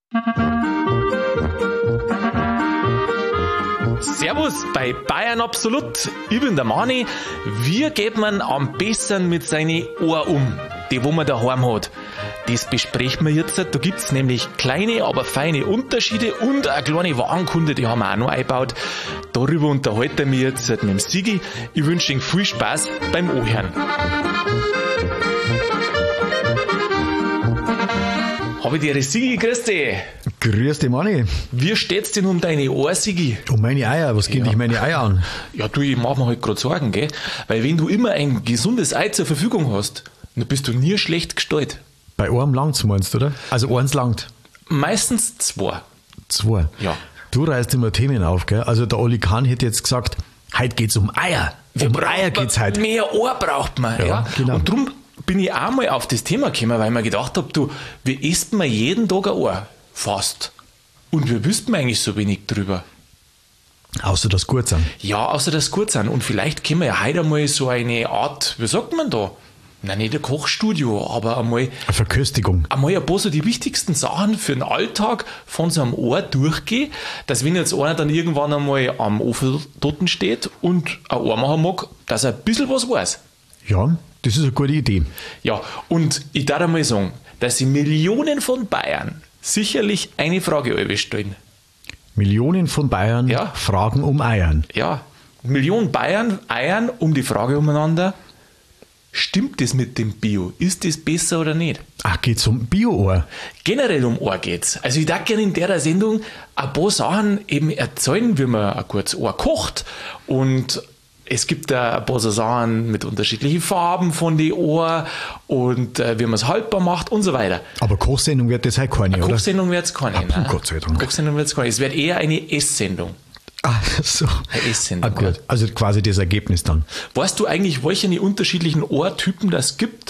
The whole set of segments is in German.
Servus bei Bayern Absolut. Ich bin der Mani. Wie geht man am besten mit seinen Ohren um, die wo man daheim hat? Das besprechen wir jetzt. Da gibt's nämlich kleine, aber feine Unterschiede und eine kleine Warenkunde, die haben wir auch noch eingebaut. Darüber unterhalten wir mich jetzt mit dem Sigi. Ich wünsche Ihnen viel Spaß beim Ohren. Habe ich dir, Sigi, grüß dich. Grüß dich, Manni. Wie steht's denn um deine Ohren, Sigi? Um meine Eier, was geht dich meine Eier an? Ja, du, ich mach mir halt grad Sorgen, gell? Weil wenn du immer ein gesundes Ei zur Verfügung hast, dann bist du nie schlecht gestellt. Bei einem langt's, meinst du, oder? Also eins langt. Meistens zwei. Zwei? Ja. Du reißt immer Themen auf, gell? Also der Oli Kahn hätte jetzt gesagt, heute geht's um Eier. Eier geht's heute. Mehr Ohr braucht man, ja. Genau. Und darum bin ich auch mal auf das Thema gekommen, weil ich mir gedacht habe, du, wie isst man jeden Tag ein Ohr? Fast. Und wir wüssten eigentlich so wenig drüber. Außer das gut sind. Ja, außer das gut sind. Und vielleicht können wir ja heute mal so eine Art, wie sagt man da? Nein, nicht ein Kochstudio, aber einmal Eine Verköstigung. Einmal ein paar so die wichtigsten Sachen für den Alltag von so einem Ohr durchgehen, dass wenn jetzt einer dann irgendwann einmal am Ofen dort steht und ein Ohr machen mag, dass er ein bisschen was weiß. Ja, das ist eine gute Idee. Ja, und ich darf einmal sagen, dass sich Millionen von Bayern sicherlich eine Frage stellen. Millionen von Bayern Ja. fragen um Eiern. Ja, Millionen Bayern eiern um die Frage umeinander, stimmt das mit dem Bio? Ist das besser oder nicht? Ach, geht's um Bio-Ohr? Generell um Ohr geht's. Also ich darf gerne in der Sendung ein paar Sachen eben erzählen, wie man ein gutes Ohr kocht. Und es gibt da ein paar so Sachen mit unterschiedlichen Farben von den Ohren und wie man es haltbar macht und so weiter. Aber Kochsendung wird das halt keine, oder? Kochsendung wird es keine. puh, Gott sei Dank. Kochsendung wird es keine. Es wird eher eine Esssendung. Ach so. Eine Esssendung. Ah, gut. Also quasi das Ergebnis dann. Weißt du eigentlich, welche unterschiedlichen Ohrtypen das gibt?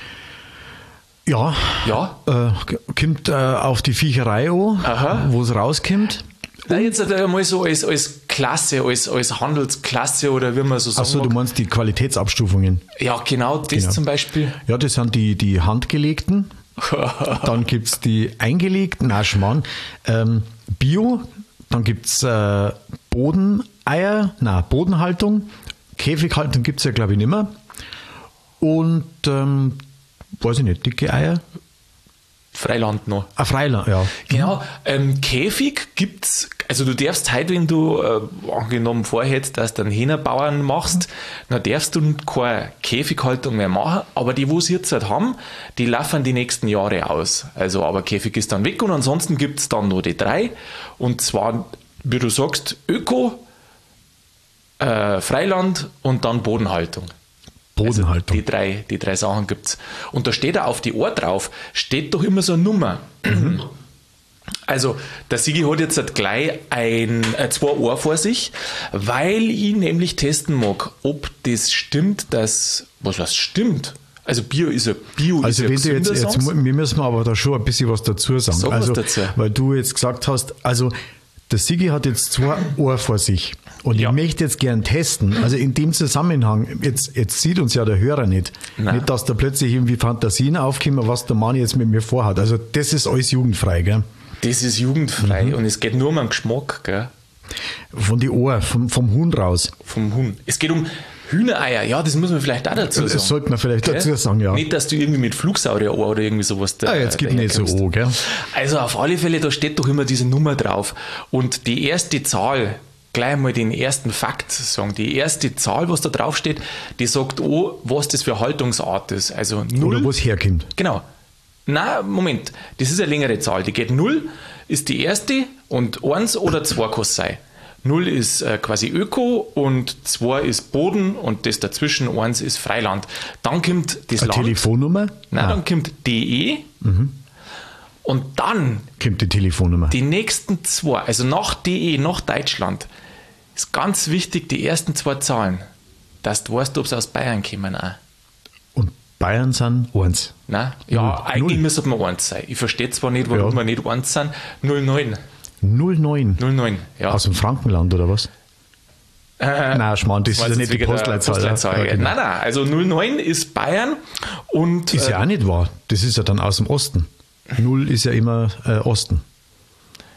Ja. Ja. Kommt auf die Viecherei an, wo es rauskommt. Nein, jetzt einmal so als Klasse, als Handelsklasse oder wie man so sagen Achso, du mag. meinst die Qualitätsabstufungen. Ja, genau, das zum Beispiel. Ja, das sind die handgelegten. Dann gibt es die eingelegten, Schmarrn. Bio, dann gibt es Bodenhaltung. Käfighaltung gibt es ja, glaube ich, nicht mehr. Und, weiß ich nicht, dicke Eier. Freiland noch. Freiland, ja. Genau, Käfig gibt's, also du darfst heute, wenn du angenommen vorhältst, dass du einen Hähnerbauern machst, dann darfst du keine Käfighaltung mehr machen, aber die, wo sie jetzt halt haben, die laufen die nächsten Jahre aus. Also, aber Käfig ist dann weg und ansonsten gibt's dann nur die 3 und zwar, wie du sagst, Öko, Freiland und dann Bodenhaltung. Bodenhaltung. Also die drei Sachen gibt's. Und da steht auch auf die Ohr drauf, steht doch immer so eine Nummer. Also, der Sigi hat jetzt halt gleich zwei Ohr vor sich, weil ich nämlich testen mag, ob das stimmt, dass, was stimmt? Also Bio ist ja Also wenn du jetzt wir müssen aber da schon ein bisschen was dazu sagen. Sag also, was dazu. Weil du jetzt gesagt hast, also der Sigi hat jetzt 2 Ohr vor sich und Ja. ich möchte jetzt gern testen, also in dem Zusammenhang, jetzt sieht uns ja der Hörer nicht, Nein. nicht, dass da plötzlich irgendwie Fantasien aufkommen, was der Mann jetzt mit mir vorhat. Also das ist alles jugendfrei, gell? Das ist jugendfrei und es geht nur um den Geschmack, gell? Von die Ohr, vom Hund raus. Vom Hund. Es geht um Hühnereier, ja, das muss man vielleicht auch dazu sagen. Das sollte man vielleicht Gell? dazu sagen, ja. Nicht, dass du irgendwie mit Flugsaurierohr oder irgendwie sowas Jetzt gibt nicht so daherkommst. an, gell? Also auf alle Fälle, da steht doch immer diese Nummer drauf. Und die erste Zahl, gleich mal den ersten Fakt sagen, die erste Zahl, was da drauf steht, die sagt was das für eine Haltungsart ist. Also 0. Oder wo es herkommt. Genau. Nein, Moment, das ist eine längere Zahl. Die geht 0, ist die erste und 1 oder 2 kann es sein. 0 ist quasi Öko und 2 ist Boden und das dazwischen 1 ist Freiland. Dann kommt das Eine Land. Telefonnummer? Nein, dann kommt DE und dann Kommt die Telefonnummer. die nächsten 2, also nach DE, nach Deutschland, ist ganz wichtig, die ersten 2 Zahlen, dass du weißt, ob sie aus Bayern kommen auch. Und Bayern sind 1. Nein? Ja, Null. eigentlich Null. müsste man 1 sein. Ich verstehe zwar nicht, warum Ja. wir nicht 1 sind. 09. 09. 09, ja. Aus dem Frankenland oder was? Nein, Schmarrn, das ist ja Meinst du nicht die wegen der Postleitzahl. Postleitzahl, Ja, gell? genau. Nein, also 09 ist Bayern und Ist ja auch nicht wahr. Das ist ja dann aus dem Osten. 0 ist ja immer Osten.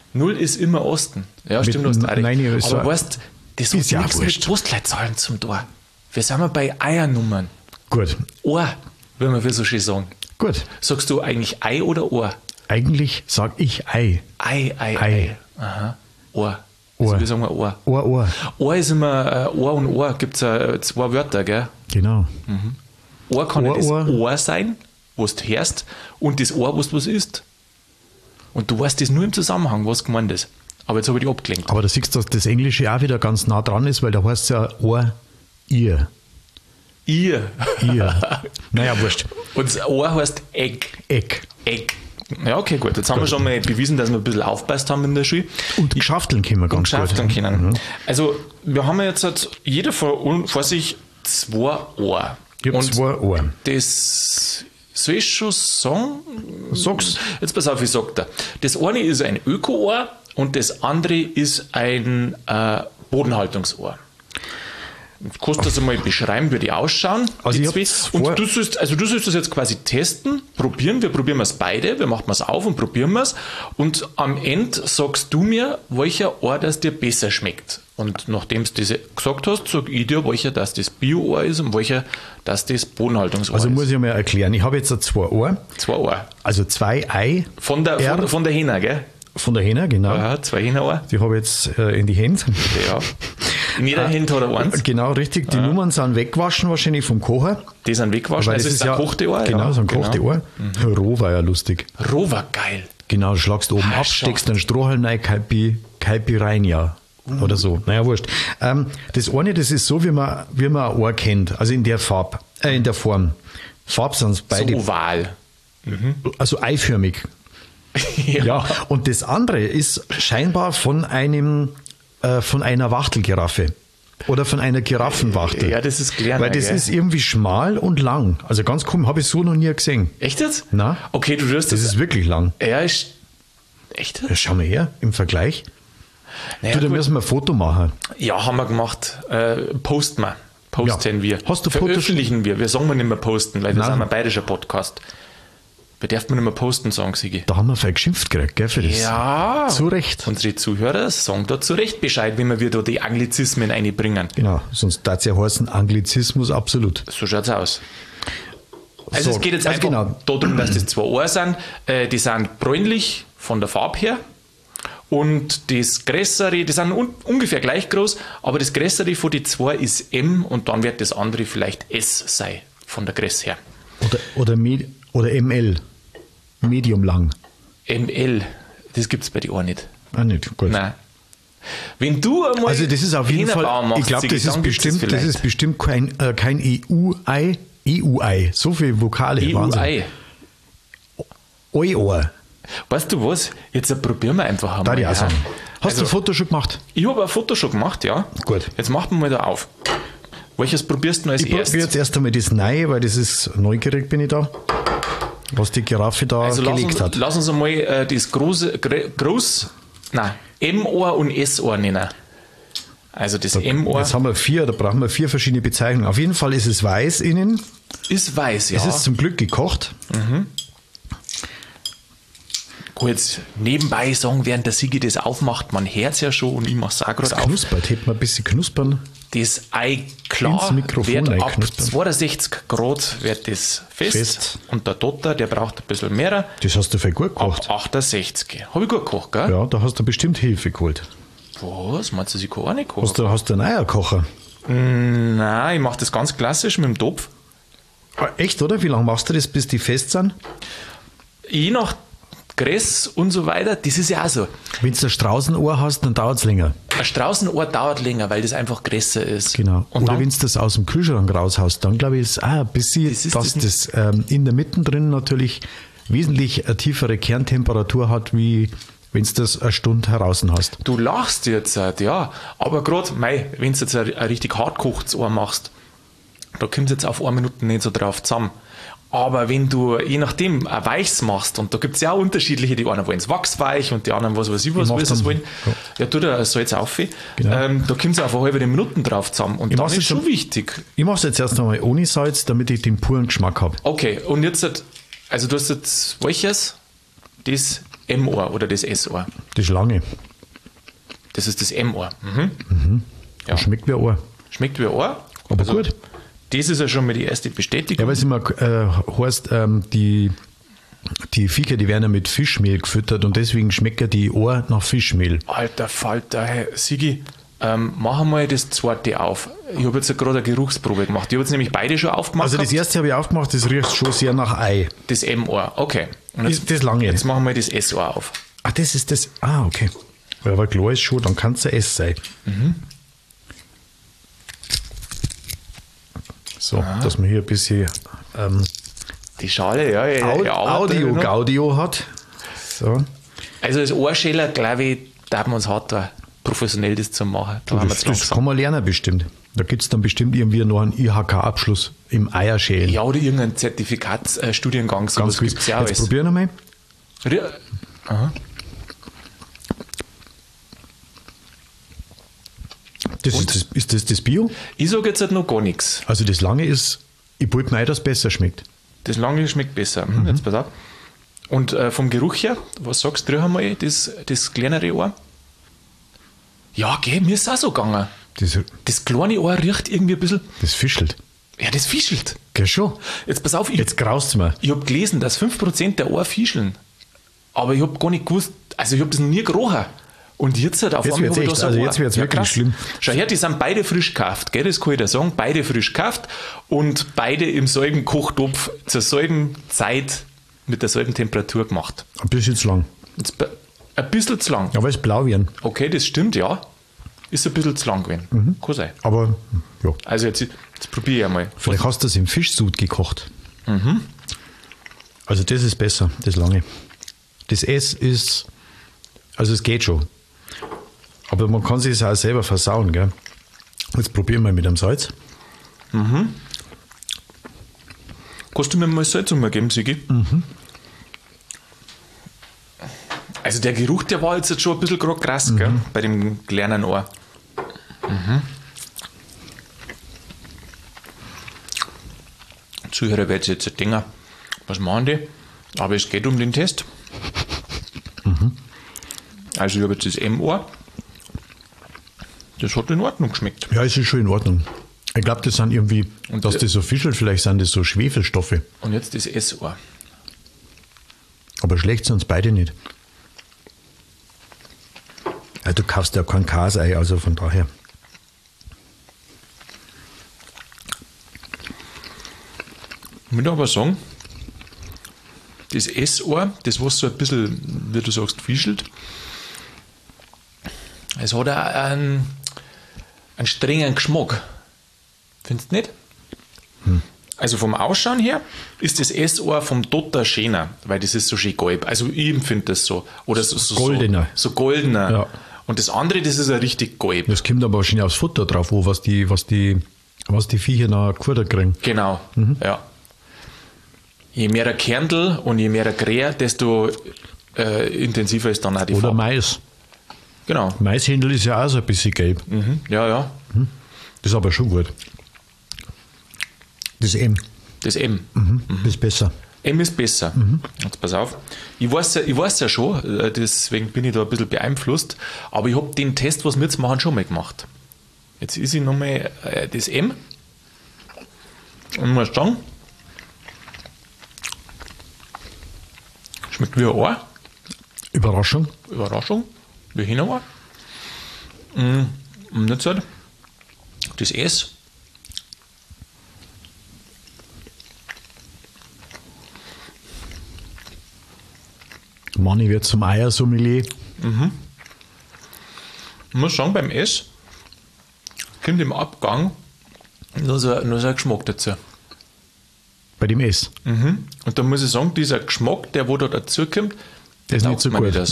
0 ist immer Osten. Ja, stimmt, du hast recht. Nein, aber weißt, das ist ja hat nichts mit Postleitzahlen zum Tor. Wir sind mal bei Eiernummern. Gut. Ohr, wie wir so schön sagen. Gut. Sagst du eigentlich Ei oder Ohr? Eigentlich sag ich Ei. Ei. Aha. Ohr. Ohr. Also wir sagen mal Ohr. Ohr. Ohr ist immer Ohr und Ohr. Gibt es zwei Wörter, gell? Genau. Ohr kann ja das Ohr. Ohr sein, was du hörst, und das Ohr, was isst. Und du weißt das nur im Zusammenhang, was gemeint ist. Aber jetzt habe ich dich abgelenkt. Aber da siehst du, dass das Englische auch wieder ganz nah dran ist, weil da heißt es ja Ohr, ihr. Ihr. Naja, wurscht. Und das Ohr heißt Egg. Egg. Ja, okay, gut. Jetzt haben wir schon mal bewiesen, dass wir ein bisschen aufpasst haben in der Schule. Und geschafteln können wir ganz gut. Können. Also, wir haben jetzt halt jeder vor sich 2 Ohr. Ich habe 2 Ohren. Das soll ich schon sagen? Sag's. Jetzt pass auf, ich sag dir. Das eine ist ein Öko-Ohr und das andere ist ein Bodenhaltungsohr. Du kannst das einmal beschreiben, wie die ausschauen. Also die ich zwei. Und du sollst das jetzt quasi testen, probieren. Wir probieren es beide, wir machen es auf und probieren es. Und am Ende sagst du mir, welcher Ohr das dir besser schmeckt. Und nachdem du das gesagt hast, sag ich dir, welcher das Bio-Ohr ist und welcher das Bodenhaltungsohr ist. Also muss ich mal erklären, ich habe jetzt 2 Ohr. 2 Ohr. Also 2 Ei. Von der Hähner, gell? Von der Hähner, genau. Ja, 2 Hähnerohr. Die habe ich jetzt in die Hände. Ja. In jeder Hand hat er eins. Genau, richtig. Die Nummern sind weggewaschen wahrscheinlich vom Kocher. Die sind weggewaschen, das ist ein gekochte Ohr. Genau, so ein gekochte Ohr. Roh war ja lustig. Roh war geil. Genau, du schlagst oben ab, steckst einen Strohhalm rein, Kaipi rein, ja. Oder so. Naja, wurscht. Das eine, das ist so, wie man ein Ohr kennt. Also in der Form. Farb sind es beide. So oval. Also eiförmig. Ja. Und das andere ist scheinbar von einer Wachtelgiraffe. Oder von einer Giraffenwachtel. Ja, das ist klar. Weil das ist irgendwie schmal und lang. Also ganz komisch, habe ich so noch nie gesehen. Echt jetzt? Na? Okay, du wirst das. Das ist wirklich lang. Ja, ist. Echt? Ja, schau mal her, im Vergleich. Naja, da müssen wir ein Foto machen. Ja, haben wir gemacht. Posten wir. Hast du Veröffentlichen wir. Wir sagen mal nicht mehr posten, weil wir sind ein bayerischer Podcast. Wir dürfen nicht mehr posten, sagen sie. Da haben wir viel geschimpft gekriegt, gell, für das. Ja. Zu Recht. Unsere Zuhörer sagen da zu Recht Bescheid, wie wir da die Anglizismen einbringen. Genau, sonst darf es ja heißen Anglizismus absolut. So schaut's aus. Also es geht jetzt einfach darum, dass das 2 Ohr sind. Die sind bräunlich von der Farbe her. Und das Größere, die sind ungefähr gleich groß, aber das Größere von den 2 ist M und dann wird das andere vielleicht S sein, von der Größe her. Oder ML. Medium lang. ML, das gibt es bei dir auch nicht. Ah, nicht, gut. Nein. Wenn du einmal also das ist auf jeden Fall, machst, ich glaube, das ist bestimmt kein EU-Ei. EU-Ei, so viele Vokale. EU-Ei. Eu-Ohr. Weißt du was? Jetzt probieren wir einfach einmal. Da Hast du ein Foto schon gemacht? Ich habe ein Foto schon gemacht, ja. Gut. Jetzt machen wir mal da auf. Welches probierst du als erstes? Ich probiere jetzt erst einmal das Neue, weil das ist neugierig, bin ich da. Was die Giraffe da gelegt hat. Lass uns einmal das M-Ohr und S-Ohr nennen. Also das M-Ohr. Jetzt haben wir 4, da brauchen wir 4 verschiedene Bezeichnungen. Auf jeden Fall ist es weiß innen. Ist weiß, ja. Es ist zum Glück gekocht. Jetzt nebenbei sagen, während der Sigi das aufmacht, man hört es ja schon und ich mache es auch gerade auf. Knuspert, hätte man ein bisschen knuspern. Das Ei klar wird ab 62 Grad wird das fest. Und der Dotter, der braucht ein bisschen mehr. Das hast du viel gut gekocht. Ab 68. Habe ich gut gekocht, gell? Ja, da hast du bestimmt Hilfe geholt. Was? Meinst du, ich kann auch nicht kochen? Hast du einen Eierkocher? Nein, ich mache das ganz klassisch mit dem Topf. Echt, oder? Wie lange machst du das, bis die fest sind? Je nach Größe und so weiter, das ist ja auch so. Wenn du ein Straußenohr hast, dann dauert es länger. Ein Straußenohr dauert länger, weil das einfach größer ist. Genau. Und oder wenn du das aus dem Kühlschrank raushaust, dann glaube ich, ist ein bisschen, dass das in der Mitte drin natürlich wesentlich eine tiefere Kerntemperatur hat, wie wenn du das eine Stunde heraus hast. Du lachst jetzt, ja. Aber gerade, wenn du jetzt ein richtig hart gekochtes Ohr machst, da kommt es jetzt auf 1 Minute nicht so drauf zusammen. Aber wenn du, je nachdem, ein Weiches machst, und da gibt es ja auch unterschiedliche, die einen wollen es wachsweich und die anderen was weiß ich was wollen. Ja, tu da Salz auf. Genau. Da kommt es auf eine halbe Minute drauf zusammen. Und das ist schon wichtig. Ich mache es jetzt erst einmal ohne Salz, damit ich den puren Geschmack habe. Okay, und jetzt, also du hast jetzt welches? Das M-Ohr oder das S-Ohr? Das lange. Das ist das M-Ohr. Ja. Das schmeckt wie ein Ohr. Schmeckt wie ein Ohr. Aber gut. Das ist ja schon mal die erste Bestätigung. Ja, weil es immer heißt, die Viecher, die werden ja mit Fischmehl gefüttert und deswegen schmeckt ja die Ohr nach Fischmehl. Alter Falter, hey, Sigi, mach mal das zweite auf. Ich habe jetzt ja gerade eine Geruchsprobe gemacht. Ich habe jetzt nämlich beide schon aufgemacht. Also das erste habe ich aufgemacht, das riecht schon sehr nach Ei. Das M-Ohr, okay. Und jetzt, das lange. Jetzt machen wir das S-Ohr auf. Ah, das ist das. Ah, okay. Weil aber klar ist schon, dann kann es ein S sein. So, dass man hier ein bisschen Die Schale, ja. Audio-Gaudio hat. So. Also als Ohrschäler, glaube ich, darf man es hart da professionell das zu machen. Da haben wir Das kann man lernen bestimmt. Da gibt es dann bestimmt irgendwie noch einen IHK-Abschluss im Eierschälen. Ja, oder irgendeinen Zertifikatsstudiengang. Ganz gut. Gibt's ja Jetzt probieren wir mal. Aha. Ist das Bio? Ich sage jetzt halt noch gar nichts. Also das lange ist, ich wollte mir ein, dass es besser schmeckt. Das lange schmeckt besser. Jetzt pass auf. Und vom Geruch her, was sagst du einmal, das kleinere Ohr? Ja, gell, mir ist es auch so gegangen. Das kleine Ohr riecht irgendwie ein bisschen. Das fischelt. Ja, das fischelt. Gell schon? Jetzt pass auf, Jetzt graust es mir. ich habe gelesen, dass 5% der Ohr fischeln. Aber ich habe gar nicht gewusst, also ich habe das noch nie gerochen. Und jetzt halt auf Jetzt einmal wird's habe ich echt, da so also ein jetzt Ohr. wird's wirklich krass. schlimm. Schau her, die sind beide frisch gekauft, gell? Das kann ich dir sagen. Beide frisch gekauft und beide im selben Kochtopf zur selben Zeit mit derselben Temperatur gemacht. Ein bisschen zu lang. Jetzt ein bisschen zu lang. Aber es ist blau werden. Okay, das stimmt, ja. Ist ein bisschen zu lang gewesen. Kann sein. Aber ja. Also jetzt probiere ich einmal. Vielleicht hast du das im Fischsud gekocht. Also das ist besser, das lange. Das S ist, also es geht schon. Aber man kann sich es auch selber versauen, gell? Jetzt probieren wir mit dem Salz. Kannst du mir mal Salz geben, Sigi? Also der Geruch, der war jetzt schon ein bisschen gerade krass, gell? Bei dem kleinen Ohr. Zuhörer werden jetzt denken, was machen die? Aber es geht um den Test. Also ich habe jetzt das M-Ohr. Das hat in Ordnung geschmeckt. Ja, es ist schon in Ordnung. Ich glaube, das sind irgendwie, Und dass das so fischelt, vielleicht sind das so Schwefelstoffe. Und jetzt das S-Ohr. Aber schlecht sind es beide nicht. Ja, du kaufst ja kein Kasei, also von daher. Ich muss aber sagen, das S-Ohr, das was so ein bisschen, wie du sagst, fischelt, es hat auch einen strengen Geschmack. Findest du nicht? Also vom Ausschauen her ist das S-Ohr vom Dotter schöner, weil das ist so schön gelb. Also ich empfinde das so. Oder so goldener. So goldener. Ja. Und das andere, das ist ja richtig gelb. Das kommt aber wahrscheinlich aufs Futter drauf, was die Viecher noch gefuttert kriegen. Genau, ja. Je mehr der Kerntel und je mehr der Kräher, desto intensiver ist dann auch die Oder Farbe. Mais. Genau. Maishändel ist ja auch so ein bisschen gelb. Ja, ja. Das ist aber schon gut. Das M. Das M. Das ist besser. M ist besser. Jetzt pass auf. Ich weiß ja schon, deswegen bin ich da ein bisschen beeinflusst, aber ich habe den Test, was wir jetzt machen, schon mal gemacht. Jetzt ist ich nochmal das M. Und mal sagen, schmeckt wie ein Ohr. Überraschung. Überraschung. Wie Hühnerohr. Und jetzt halt das S. Manni wird zum Eiersommelier. Ich muss sagen, beim S kommt im Abgang nur so ein Geschmack dazu. Bei dem S. Und da muss ich sagen, dieser Geschmack, der wo da dazu kommt, Der ist nicht so taugt mir gut.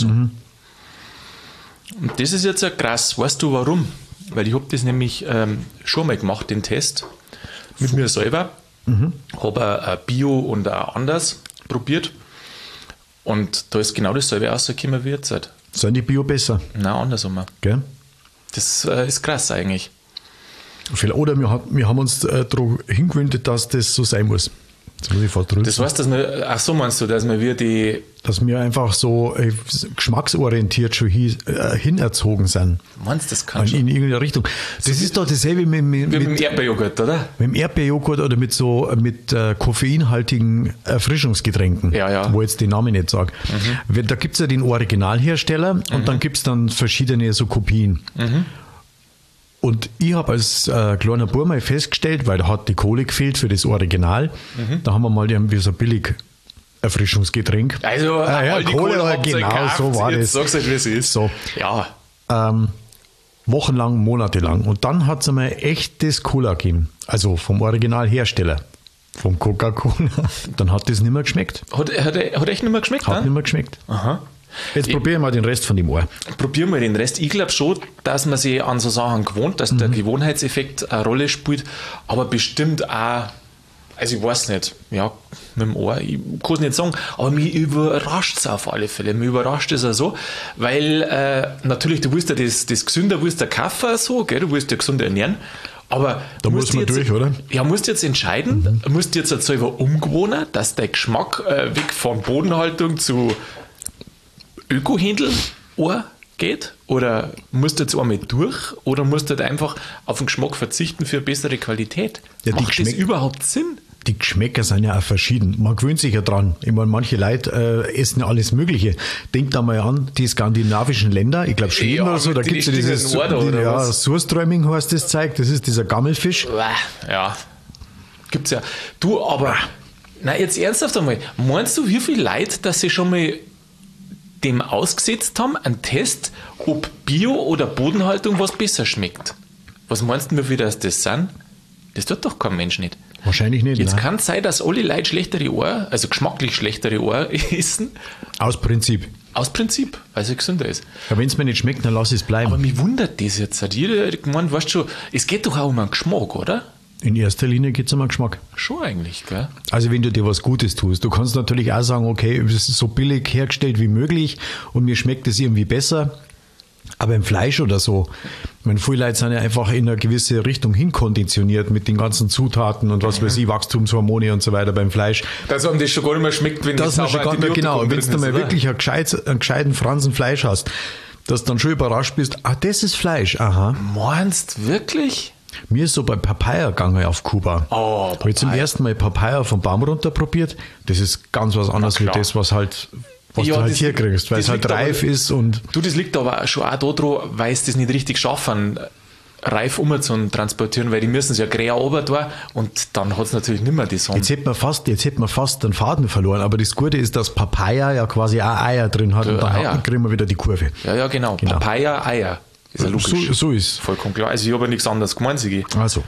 nicht so. Und das ist jetzt ja krass. Weißt du warum? Weil ich habe das nämlich schon mal gemacht, den Test, mit mir selber. Habe ein Bio und ein anders probiert. Und da ist genau dasselbe rausgekommen wie jetzt. Sind die Bio besser? Nein, andersrum. Gell? Das ist krass eigentlich. Oder wir haben uns darauf hingewöhnt, dass das so sein muss. Jetzt muss ich fast rülpsen. Das heißt, dass man, ach so meinst du, dass man wie die, Dass wir einfach so geschmacksorientiert schon hinerzogen sind. meinst du, das kann In schon? irgendeine Richtung. Das ist doch dasselbe Mit dem Erdbeerjoghurt, oder? mit dem Erdbeerjoghurt oder mit koffeinhaltigen Erfrischungsgetränken, Ja, ja. wo ich jetzt den Namen nicht sage. Da gibt es ja den Originalhersteller und dann gibt es dann verschiedene so Kopien. Und ich habe als kleiner Bub mal festgestellt, weil da hat die Kohle gefehlt für das Original, da haben wir mal irgendwie so billig Erfrischungsgetränk. Also, all die Kohle, habt ihr genau, gekauft. so war Jetzt das. sag's euch, wie es ist. So. Ja. Wochenlang, monatelang. Und dann hat es einmal echtes Cola gegeben. Also vom Originalhersteller. Vom Coca-Cola. Dann hat das nicht mehr geschmeckt. Hat echt nicht mehr geschmeckt, Hat ne? nicht mehr geschmeckt. Aha. Jetzt probieren wir mal den Rest von dem Ohr. Probieren wir den Rest. Ich glaube schon, dass man sich an so Sachen gewohnt, dass der Gewohnheitseffekt eine Rolle spielt, aber bestimmt auch, also ich weiß nicht, ja, mit dem Ohr, ich kann es nicht sagen, aber mich überrascht es auf alle Fälle. Mich überrascht es auch so, weil natürlich, du willst ja das gesünder, willst ja kaufen, so, gell? Du willst ja gesund ernähren, aber Da muss man jetzt, durch, oder? Ja, musst jetzt entscheiden, musst jetzt selber umgewohnen, dass der Geschmack weg von Bodenhaltung zu Öko-Händel-Ohr geht? Oder musst du jetzt einmal durch? Oder musst du halt einfach auf den Geschmack verzichten für bessere Qualität? Ja, die Macht das überhaupt Sinn? Die Geschmäcker sind ja auch verschieden. Man gewöhnt sich ja dran. Ich meine, manche Leute essen alles Mögliche. Denkt da mal an die skandinavischen Länder, ich glaube Schweden Ja, oder so, da mit gibt es ja den dieses richtigen Ohren oder was? Surströmming heißt das Zeug, das ist dieser Gammelfisch. Ja, gibt's ja. Du, aber, na jetzt ernsthaft einmal, meinst du, wie viele Leute, dass sie schon mal dem ausgesetzt haben, einen Test, ob Bio oder Bodenhaltung was besser schmeckt? Was meinst du, wie viele das sind? Das tut doch kein Mensch nicht. Wahrscheinlich nicht. Jetzt nein. kann es sein, dass alle Leute schlechtere Ohr, also geschmacklich schlechtere Ohr essen, Aus Prinzip. aus Prinzip, weil es gesünder ist. Ja, wenn es mir nicht schmeckt, dann lass es bleiben. Aber mich wundert das jetzt. Hat jeder gemeint, weißt du schon, es geht doch auch um einen Geschmack, oder? In erster Linie geht es um den Geschmack. Schon eigentlich, gell? Also wenn du dir was Gutes tust. Du kannst natürlich auch sagen, okay, es ist so billig hergestellt wie möglich und mir schmeckt es irgendwie besser. Aber im Fleisch oder so, ich meine, viele Leute sind ja einfach in eine gewisse Richtung hinkonditioniert mit den ganzen Zutaten und was weiß ich, Wachstumshormone und so weiter beim Fleisch. Dass einem das schon gar nicht mehr schmeckt, wenn Das man schon gar nicht, genau, wenn du mal wirklich einen gescheiten Fransen Fleisch hast, dass du dann schon überrascht bist, das ist Fleisch, aha. Meinst wirklich? Mir ist so bei Papaya gegangen auf Kuba. Oh, Habe ich zum Papaya. ersten Mal Papaya vom Baum runter probiert. Das ist ganz was anderes wie klar. das, was Ja, du halt das hier liegt- kriegst, weil das es halt liegt aber- reif ist und Du, das liegt aber schon auch daran, weil sie das nicht richtig schaffen, reif umzutransportieren, weil die müssen es ja gräer runter tun und dann hat es natürlich nicht mehr die Sonne. jetzt hätte man fast den Faden verloren. Aber das Gute ist, dass Papaya ja quasi auch Eier drin hat und dann Eier. kriegen wir wieder die Kurve. Ja, genau. Papaya, Eier. Ist ja logisch. So ist. Vollkommen klar. Also ich habe ja nichts anderes gemeint, Sigi. Also,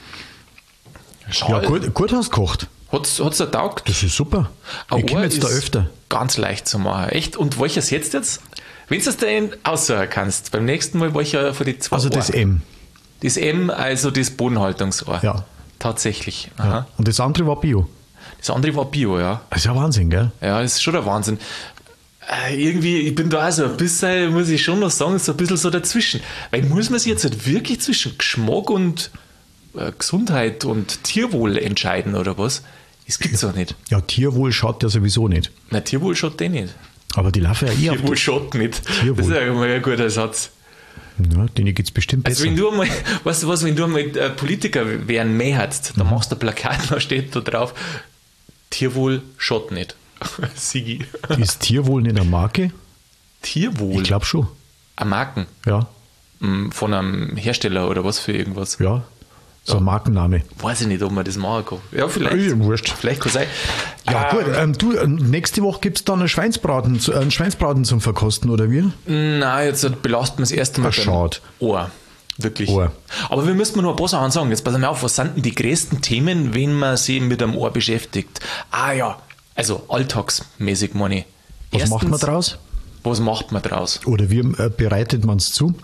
ja, gut hast du gekocht. Hat's dir taugt? Das ist super. Ein Ich komme Ohr jetzt da ist öfter. Ganz leicht zu machen. Echt? Und welches jetzt? Wenn du es dir aussagen kannst, beim nächsten Mal welcher von die zwei Also das Ohr? M. Das M, also das Bodenhaltungsohr. Ja. Tatsächlich. Aha. Ja. Und das andere war Bio. Das andere war Bio, ja. Das ist ja Wahnsinn, gell? Ja, das ist schon der Wahnsinn. Irgendwie, ich bin da also ein bisschen, muss ich schon noch sagen, so ein bisschen so dazwischen. Weil muss man sich jetzt halt wirklich zwischen Geschmack und Gesundheit und Tierwohl entscheiden, oder was? Das gibt's doch nicht. Ja, Tierwohl schaut ja sowieso nicht. Na, Tierwohl schaut den nicht. Aber die laufen ja eh auf. Tierwohl schaut nicht. Tierwohl. Das ist ja mal ein guter Satz. Ja, denen geht es bestimmt besser. Also wenn du einmal, weißt du was, wenn du einmal Politiker werden mäherst, dann machst du ein Plakat, da steht da drauf, Tierwohl schaut nicht. Sigi. Ist Tierwohl nicht eine Marke? Tierwohl? Ich glaube schon. Eine Marken. Ja, Von einem Hersteller oder was für irgendwas. ja. So ein Markenname. Weiß ich nicht, ob man das machen kann. Ja, vielleicht. Ja, wurscht. Vielleicht kann es sein. Ja, gut. Nächste Woche gibt es dann einen Schweinsbraten zum Verkosten, oder wie? Nein, jetzt belasten wir das erste Mal Ach, schade. Ohr. Wirklich. Ohr. Aber wir müssen noch ein paar Sachen sagen. Jetzt pass mal auf, was sind denn die größten Themen, wenn man sich mit einem Ohr beschäftigt? Ah ja, also alltagsmäßig, meine ich. Was macht man draus? Was macht man draus? Oder wie bereitet man es zu?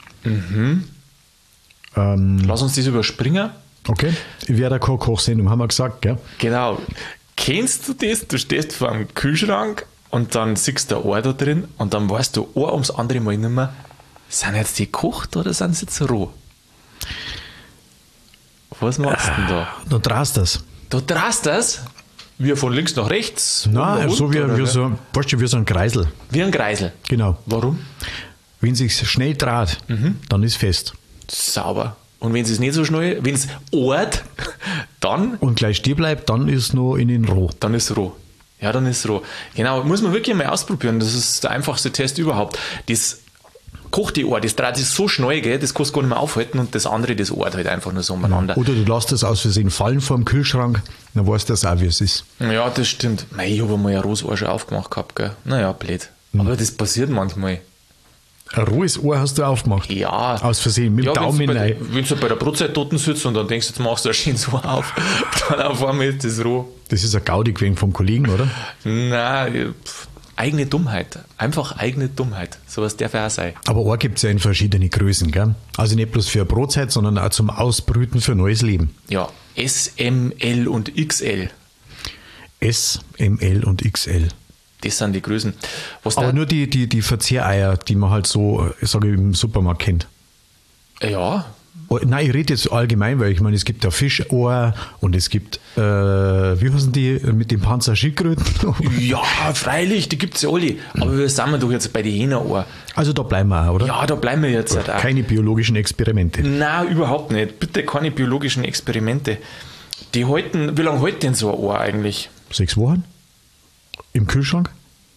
Lass uns das überspringen. Okay. Ich werde keine Kochsendung, haben wir gesagt, gell? Genau. Kennst du das? Du stehst vor einem Kühlschrank und dann siehst du ein Ohr da drin und dann weißt du ein ums andere Mal nicht mehr, sind jetzt die gekocht oder sind sie jetzt roh? Was machst du denn da? Du drehst das. Du drehst das? Wie von links nach rechts? Nein, so wie so ein Kreisel. Wie ein Kreisel. Genau. Warum? Wenn es sich schnell dreht, dann ist fest. Sauber. Und wenn es nicht so schnell, wenn es ort, dann? Und gleich stehen bleibt, dann ist noch in den roh. Dann ist roh. Ja, dann ist roh. Genau, muss man wirklich mal ausprobieren. Das ist der einfachste Test überhaupt. Das kocht die Ohr, das dreht sich so schnell, gell, das kannst du gar nicht mehr aufhalten und das andere, das Ohr halt einfach nur so umeinander. Oder du lässt das aus Versehen fallen vor dem Kühlschrank, dann weißt du das auch, wie es ist. Ja, das stimmt. Mei, ich habe einmal ein rohes Ohr schon aufgemacht gehabt, gell. Naja, blöd. Aber das passiert manchmal. Ein rohes Ohr hast du aufgemacht? Ja. Aus Versehen, mit dem Daumen rein. Wenn du bei der Brotzeit-Toten sitzt und dann denkst, jetzt machst du ein schönes Ohr auf, dann auf einmal ist das roh. Das ist ein Gaudi gewesen vom Kollegen, oder? Nein, eigene Dummheit. Einfach eigene Dummheit. Sowas darf ja auch sein. Aber Ohr gibt es ja in verschiedene Größen, gell? Also nicht bloß für eine Brotzeit, sondern auch zum Ausbrüten für neues Leben. Ja, S, M, L und XL. S, M, L und XL. Das sind die Größen. Aber nur die Verzehreier, die man halt so, sage ich, im Supermarkt kennt. Ja. Oh, nein, ich rede jetzt allgemein, weil ich meine, es gibt ja Fischohr und es gibt, wie heißen die mit dem Panzer Schildkröten? Ja, freilich, die gibt es ja alle. Aber wir sind doch jetzt bei den Hähnerohr. Also da bleiben wir auch, oder? Ja, da bleiben wir jetzt halt auch. Keine biologischen Experimente. Nein, überhaupt nicht. Bitte keine biologischen Experimente. Wie lange hält denn so ein Ohr eigentlich? 6 Wochen? Im Kühlschrank?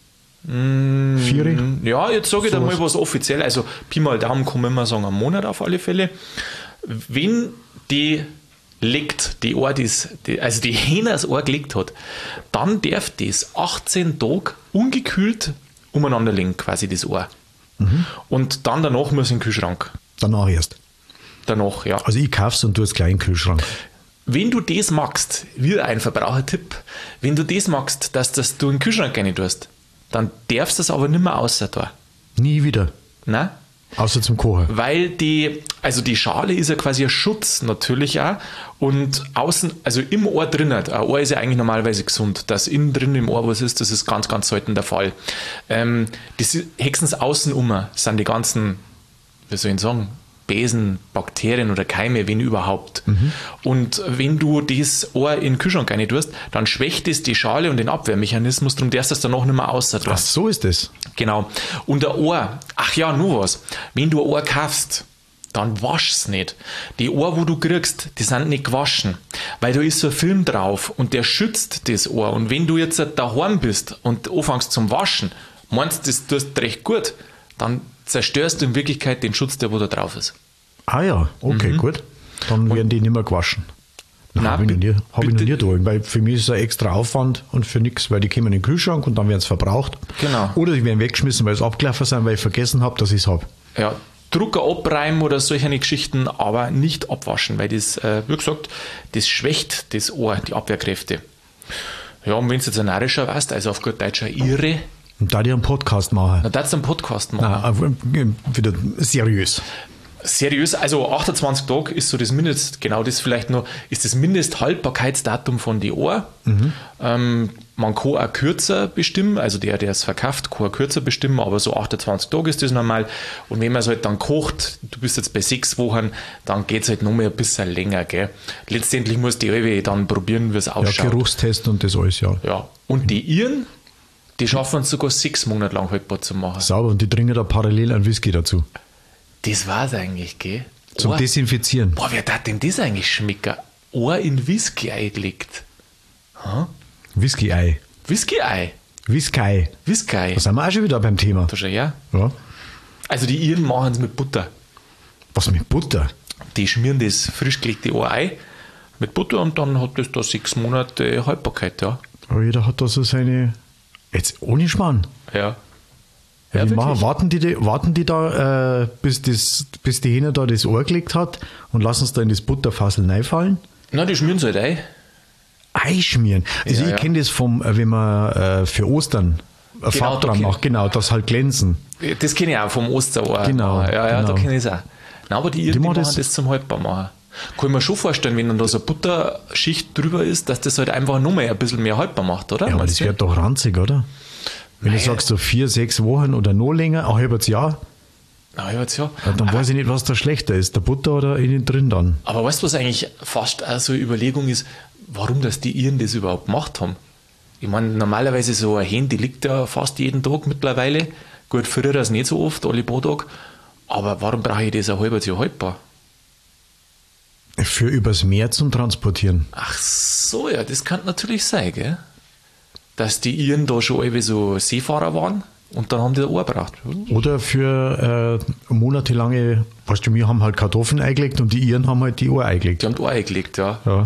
4? Ja, jetzt sage ich dir mal was offiziell. Also Pi mal Daumen kann man immer sagen, einen Monat auf alle Fälle. Wenn die legt, die Ohr, also die Hähne das Ohr gelegt hat, dann darf das 18 Tage ungekühlt umeinander liegen, quasi das Ohr. Und dann danach muss in den Kühlschrank. Danach erst? Danach, ja. Also ich kauf's und tue es gleich in den Kühlschrank. Wenn du das magst, wieder ein Verbrauchertipp, wenn du das magst, dass du in den Kühlschrank rein tust, dann darfst du es aber nicht mehr außer da. Nie wieder? Nein. Außer zum Kochen? Weil die Schale ist ja quasi ein Schutz natürlich auch und außen, also im Ohr drinnen, ein Ohr ist ja eigentlich normalerweise gesund, dass innen drin im Ohr was ist, das ist ganz, ganz selten der Fall. Das hexens außen sind die ganzen, wie soll ich sagen, Besen, Bakterien oder Keime, wenn überhaupt. Und wenn du das Ohr in den Kühlschrank rein tust, dann schwächt es die Schale und den Abwehrmechanismus, darum darfst du es danach nicht mehr außer dran. Ach, so ist das. Genau. Und ein Ohr, ach ja, nur was. Wenn du ein Ohr kaufst, dann wasch es nicht. Die Ohr, wo du kriegst, die sind nicht gewaschen, weil da ist so ein Film drauf und der schützt das Ohr. Und wenn du jetzt daheim bist und anfängst zum Waschen, meinst du, das tust recht gut, dann zerstörst du in Wirklichkeit den Schutz, der wo da drauf ist. Ah ja, okay, gut. Dann werden die nicht mehr gewaschen. Habe ich noch nie getan, weil für mich ist es ein extra Aufwand und für nichts, weil die kommen in den Kühlschrank und dann werden sie verbraucht. Genau. Oder die werden weggeschmissen, weil sie abgelaufen sind, weil ich vergessen habe, dass ich es habe. Ja, Drucker abreiben oder solche Geschichten, aber nicht abwaschen, weil das, wie gesagt, das schwächt das Ohr, die Abwehrkräfte. Ja, und wenn du jetzt ein narischer weißt, also auf gut Deutsch ein Irre. Und da die einen Podcast machen. Na, darfst du einen Podcast machen. Nein, wieder seriös. Seriös, also 28 Tage ist so das Mindest, genau das vielleicht noch, ist das Mindesthaltbarkeitsdatum von die Ohr. Man kann auch kürzer bestimmen, also der es verkauft, kann auch kürzer bestimmen, aber so 28 Tage ist das normal. Und wenn man es halt dann kocht, du bist jetzt bei 6 Wochen, dann geht es halt noch mal ein bisschen länger, gell. Letztendlich muss die Alwe dann probieren, wie es ausschaut. Ja, Geruchstest und das alles, ja. Ja, und die Iren, die schaffen es sogar 6 Monate lang haltbar zu machen. Sauber, und die trinken da parallel einen Whisky dazu. Das war's eigentlich, gell? Zum Desinfizieren. Boah, wer darf denn das eigentlich schmecken? Ohr in Whisky eingelegt. Whisky-Ei. Whisky-Ei? Whisky. Whisky. Da sind wir auch schon wieder beim Thema. Da schon, ja. Ja. Also die Iren machen es mit Butter. Was mit Butter? Die schmieren das frisch gelegte Ohr-Ei mit Butter und dann hat das da 6 Monate Haltbarkeit, ja. Aber jeder hat da so seine... Jetzt ohne Schmarrn. Ja. Ja, warten die da, bis die Hähne da das Ohr gelegt hat und lassen es da in das Butterfassel reinfallen? Nein, die schmieren es halt ein. Einschmieren? Also Ja, ich kenne das wenn man für Ostern Farbe dran macht, genau, das halt glänzen. Das kenne ich auch vom Osterohr. Genau. Ja, genau. da kenne ich es auch. Nein, aber die machen das zum Haltbar machen. Kann ich mir schon vorstellen, wenn dann da so eine Butterschicht drüber ist, dass das halt einfach nur mehr ein bisschen mehr haltbar macht, oder? Ja, aber das wird doch ranzig, oder? Wenn du sagst so 4, 6 Wochen oder noch länger, ein halbes Jahr, ja. dann weiß ich nicht, was da schlechter ist, der Butter oder innen drin dann. Aber weißt du, was eigentlich fast auch so eine Überlegung ist, warum das die Iren das überhaupt gemacht haben? Ich meine, normalerweise so ein Hähn, die liegt ja fast jeden Tag mittlerweile. Gut, früher das nicht so oft, alle paar Tage. Aber warum brauche ich das ein halbes Jahr haltbar? Für übers Meer zum Transportieren. Ach so, ja, das kann natürlich sein, gell? Dass die Iren da schon irgendwie so Seefahrer waren und dann haben die da Ohr gebraucht. Oder für monatelange, weißt du, wir haben halt Kartoffeln eingelegt und die Iren haben halt die Ohr eingelegt. Die haben die Ohr eingelegt, ja. Ja.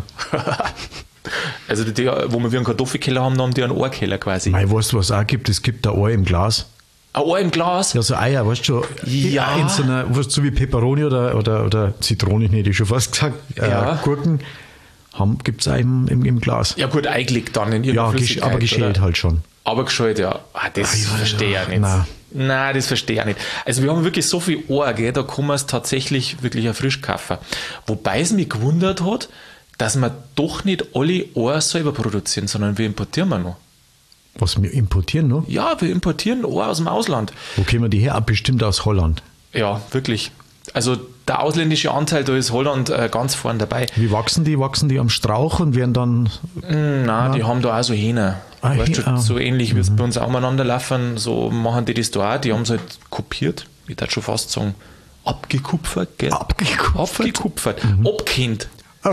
Also, die, wo wir wie einen Kartoffelkeller haben, haben die einen Ohrkeller quasi. Mei, weißt du, was es auch gibt? Es gibt ein Ohr im Glas. Ein Ohr im Glas? Ja, so Eier, weißt du, Ja. in so einer, weißt du, so wie Peperoni oder Zitrone, hätte ich schon fast gesagt, Ja. Gurken, gibt es auch im Glas. Ja gut, eingelegt dann in Ja, irgendeiner Flüssigkeit, aber geschält oder? halt schon. Aber geschält, ja. Das verstehe ich nicht. Nein, das verstehe ich nicht. Also wir haben wirklich so viel Ohr, gell, da kann man es tatsächlich wirklich ein frisch kaufen. Wobei es mich gewundert hat, dass wir doch nicht alle Ohr selber produzieren, sondern wir importieren wir noch. Was wir importieren, ne? Ja, wir importieren Ohr aus dem Ausland. Wo kämen die her? Bestimmt aus Holland. Ja, wirklich. Also der ausländische Anteil, da ist Holland ganz vorn dabei. Wie wachsen die? Wachsen die am Strauch und werden dann... Nein, die haben da auch so Hähne. Ah, Weißt du, ah. so ähnlich wie es bei uns auch umeinander laufen, so machen die das da auch. Die haben es halt kopiert. Ich würde schon fast sagen, abgekupfert, gell? Abgekupfert. Abgehend.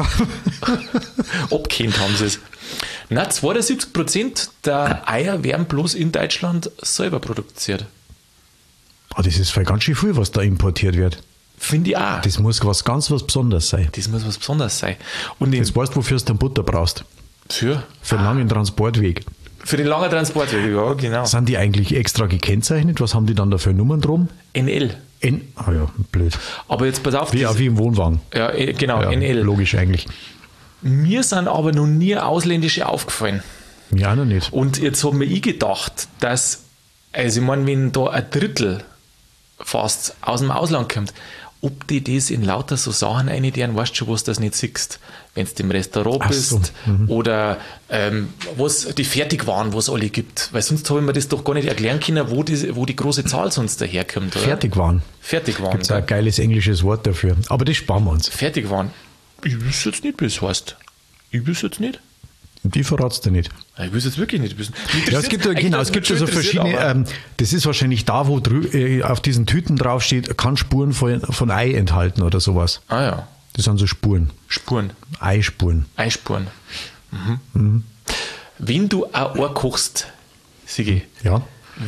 Abgehend haben sie es. Na, 72% der Eier werden bloß in Deutschland selber produziert. Ah, das ist voll ganz schön viel, was da importiert wird. Finde ich auch. Das muss was Besonderes sein. Das muss was Besonderes sein. Und Jetzt weißt du, wofür du dann Butter brauchst. für Für einen langen Transportweg. den langen Transportweg, ja, genau. Sind die eigentlich extra gekennzeichnet? Was haben die dann da für Nummern drum? NL. Ah ja, blöd. Aber jetzt pass auf. Wie im Wohnwagen. Ja, genau, Ja, NL. logisch eigentlich. Mir sind aber noch nie ausländische aufgefallen. Mir auch noch nicht. Und jetzt habe ich gedacht, dass, also ich meine, wenn da ein Drittel fast aus dem Ausland kommt, ob die das in lauter so Sachen reintun, weißt du schon, was du das nicht siehst. Wenn du im Restaurant Ach bist so, oder was die Fertigwaren, was es alle gibt. Weil sonst habe ich mir das doch gar nicht erklären können, wo die große Zahl sonst daherkommt. Oder? Fertigwaren. Fertigwaren. Gibt es ein geiles englisches Wort dafür. Aber das sparen wir uns. Fertigwaren. Ich wüsste jetzt nicht, wie es heißt. Ich wüsste jetzt nicht. Die verratst du nicht. Ich wüsste jetzt wirklich nicht wissen. Ja, es gibt ja so verschiedene, das ist wahrscheinlich da, wo auf diesen Tüten draufsteht, kann Spuren von Ei enthalten oder sowas. Ah ja. Das sind so Spuren. Spuren. Eispuren. Eispuren. Wenn du ein Ohr kochst, Sigi, Ja,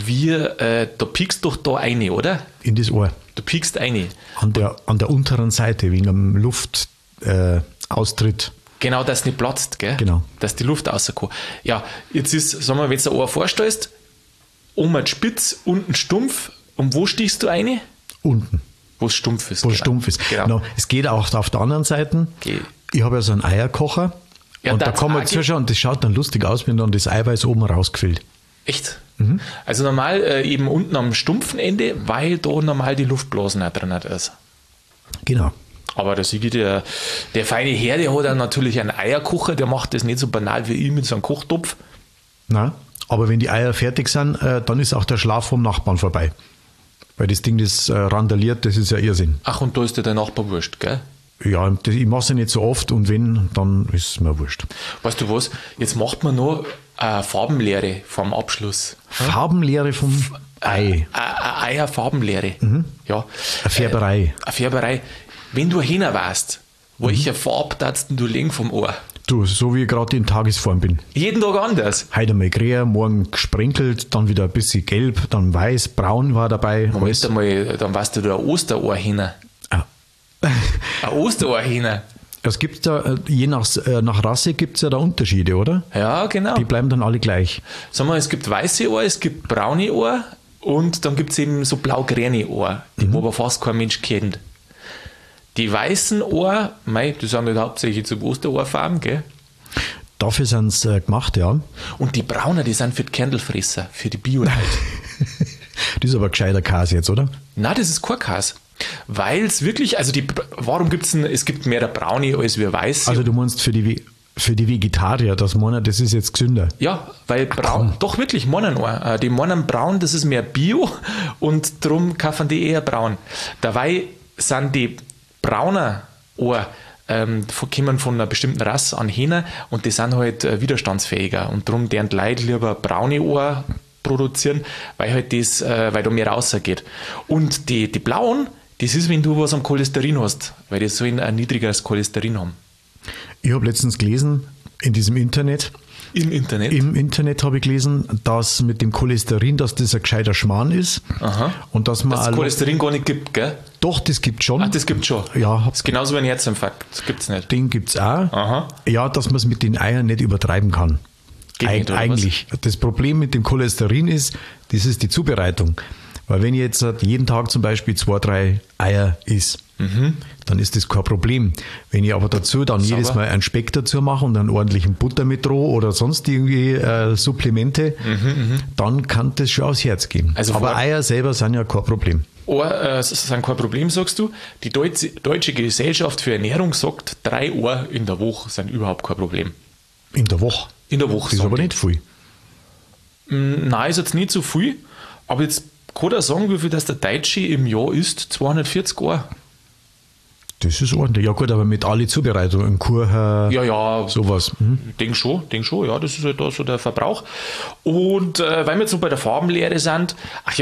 da piekst doch da eine, oder? in das Ohr. Du piekst eine. An der unteren Seite, wegen dem Luftaustritt. Genau, dass es nicht platzt, gell? Genau. Dass die Luft rauskommt. Ja, jetzt ist, sagen wir, wenn du ein Ohr vorstellst, oben spitz, unten stumpf. Und wo stichst du eine? Unten, Wo es stumpf ist. wo es stumpf ist. Genau. Genau. Es geht auch auf der anderen Seite. Ich habe ja so einen Eierkocher. Ja, und da das kann man auch zuschauen und das schaut dann lustig aus, wenn dann das Eiweiß oben rausquillt. Echt? Also normal eben unten am stumpfen Ende, weil da normal die Luftblasen auch drin ist. Genau. Aber der Sigi, der feine Herr, der hat dann natürlich einen Eierkocher, der macht das nicht so banal wie ich mit so einem Kochtopf. Na, aber wenn die Eier fertig sind, dann ist auch der Schlaf vom Nachbarn vorbei. Weil das Ding, das randaliert, das ist ja Irrsinn. Ach, und da ist dir der Nachbar wurscht, gell? Ja, ich mache es ja nicht so oft und wenn, dann ist es mir wurscht. Weißt du was? Jetzt macht man noch eine Farbenlehre vom Abschluss. Farbenlehre vom Ei. Eine Eierfarbenlehre. Ja. Eine Färberei. Eine Färberei. Wenn du hin weißt, welche Farbe darfst du legen vom Ohr? Du, so wie ich gerade in Tagesform bin. Jeden Tag anders. Heute einmal grün, morgen gesprenkelt, dann wieder ein bisschen gelb, dann weiß, braun war dabei. Moment einmal, dann weißt du da ein Osterohr hin. Ah. Ein Osterohr hin. Es gibt da, je nach Rasse gibt es ja da Unterschiede, oder? Ja, genau. Die bleiben dann alle gleich. Sag mal, es gibt weiße Ohr, es gibt braune Ohr und dann gibt es eben so blau-grüne Ohr, die wo aber fast kein Mensch kennt. Die weißen Ohr, die sind halt hauptsächlich zum Osterohrfarben, gell? Dafür sind sie gemacht, ja. Und die braunen, die sind für die Kernelfresser, für die Bio-Leute. Das ist aber gescheiter Käse jetzt, oder? Nein, das ist kein Käse. Weil es wirklich, also warum gibt es gibt mehr der braune als wir weiß. Also du meinst für die Vegetarier, das ist jetzt gesünder. Ja, weil braun, doch wirklich meinen auch. Die meinen braun, das ist mehr Bio und darum kaufen die eher braun. Dabei sind die brauner Ohr kommen von einer bestimmten Rasse an Hähner und die sind halt widerstandsfähiger und darum deren die Leute lieber braune Ohren produzieren, weil halt weil da mehr rausgeht. Und die blauen, das ist, wenn du was am Cholesterin hast, weil die sollen ein niedrigeres Cholesterin haben. Ich habe letztens gelesen, in diesem Internet. Im Internet habe ich gelesen, dass mit dem Cholesterin, dass das ein gescheiter Schmarrn ist. Aha. Und dass man das Cholesterin gar nicht gibt, gell? Doch, das gibt schon. Ach, das gibt schon. Ja. Das ist genauso wie ein Herzinfarkt. Das gibt's nicht. Den gibt's auch. Aha. Ja, dass man es mit den Eiern nicht übertreiben kann. Eigentlich. Was? Das Problem mit dem Cholesterin ist, das ist die Zubereitung. Weil wenn ich jetzt jeden Tag zum Beispiel 2, 3 Eier isst, dann ist das kein Problem. Wenn ich aber dazu dann jedes Mal einen Speck dazu mache und einen ordentlichen Butter mit roh oder sonst irgendwie Supplemente, dann kann das schon aufs Herz gehen. Also aber Eier selber sind ja kein Problem. Sind kein Problem, sagst du. Die Deutsche Gesellschaft für Ernährung sagt, 3 Eier in der Woche sind überhaupt kein Problem. In der Woche? In der Woche. Das ist aber nicht viel. Nein, ist jetzt nicht so viel. Aber jetzt kann er sagen, wie viel das der Deutsche im Jahr isst? 240 Eier. Das ist ordentlich. Ja gut, aber mit alle Zubereitungen, Kuchen, sowas. Denk schon, ja, das ist halt da so der Verbrauch. Und weil wir jetzt noch bei der Farbenlehre sind,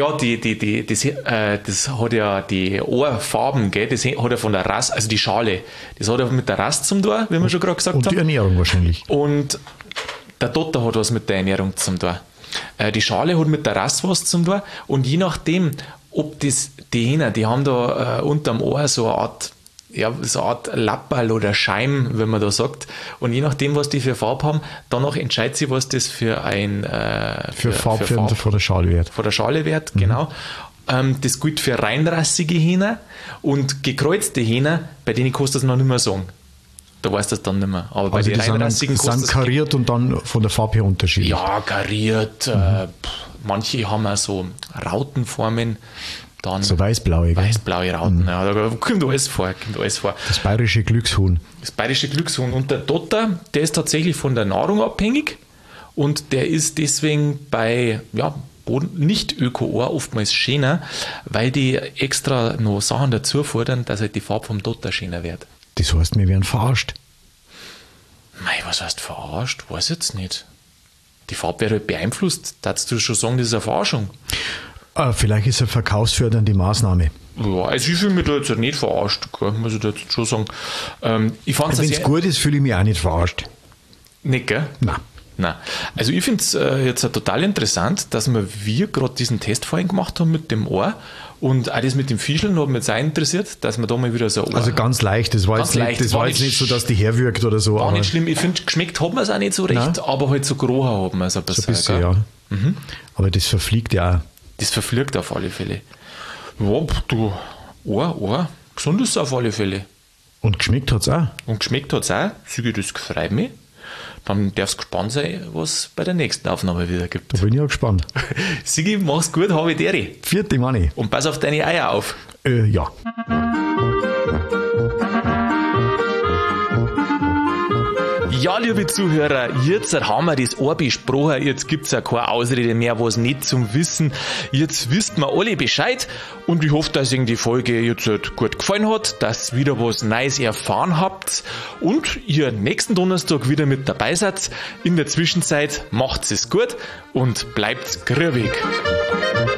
das hat ja die Ohrfarben, gell, das hat ja von der Rasse, also die Schale, das hat ja mit der Rasse zum tun, wie wir schon gerade gesagt haben. Und die Ernährung wahrscheinlich. Und der Dotter hat was mit der Ernährung zum tun. Die Schale hat mit der Rasse was zum tun und je nachdem, ob die Hähner, die haben da unterm Ohr so eine Art Lapperl oder Scheim, wenn man da sagt. Und je nachdem, was die für Farbe haben, danach entscheidet sie, was das für ein Farbe von der Schale wird. Von der Schale wird, genau. Das gilt für reinrassige Hähner und gekreuzte Hähner, bei denen kannst du das noch nicht mehr sagen. Da weißt du das dann nicht mehr. Aber bei den reinrassigen sind kariert und dann von der Farbe her unterschiedlich. Ja, kariert. Manche haben auch so Rautenformen. Dann so weißblaue, gell? Weißblaue Rauten, ja, da kommt alles vor. Das bayerische Glückshuhn. Und der Dotter, der ist tatsächlich von der Nahrung abhängig und der ist deswegen bei nicht-Öko-Ohr oftmals schöner, weil die extra noch Sachen dazu fordern, dass halt die Farbe vom Dotter schöner wird. Das heißt, wir werden verarscht. Mei, was heißt verarscht? Weiß jetzt nicht. Die Farbe wird halt beeinflusst. Darfst du schon sagen, das ist eine Verarschung? Vielleicht ist es eine verkaufsfördernde Maßnahme. Ja, also ich fühle mich da jetzt nicht verarscht, muss ich da jetzt schon sagen. Wenn es gut ist, fühle ich mich auch nicht verarscht. Nicht, gell? Nein. Also ich finde es jetzt total interessant, dass wir gerade diesen Test vorhin gemacht haben mit dem Ohr und auch das mit dem Fischeln hat mich jetzt auch interessiert, dass wir da mal wieder so ein Ohr... Also ganz leicht, das war jetzt nicht so, dass die herwirkt oder so. War nicht schlimm, ich finde, geschmeckt hat man es auch nicht so recht, aber halt so gerochen hat man es ein bisschen. Ja. Aber das verfliegt ja auch. Das verfliegt auf alle Fälle. Ja, du, Ohr, gesund ist es auf alle Fälle. Und geschmeckt hat es auch. Sigi, das freut mich. Dann darfst du gespannt sein, was bei der nächsten Aufnahme wieder gibt. Da bin ich auch gespannt. Sigi, mach's gut, habe Dere. Vierte Manni. Und pass auf deine Eier auf. Ja. Ja, liebe Zuhörer, jetzt haben wir das Ohr besprochen, jetzt gibt's ja keine Ausrede mehr, was nicht zum Wissen. Jetzt wisst wir alle Bescheid und ich hoffe, dass Ihnen die Folge jetzt gut gefallen hat, dass ihr wieder was Neues erfahren habt und ihr nächsten Donnerstag wieder mit dabei seid. In der Zwischenzeit macht's es gut und bleibt grübig.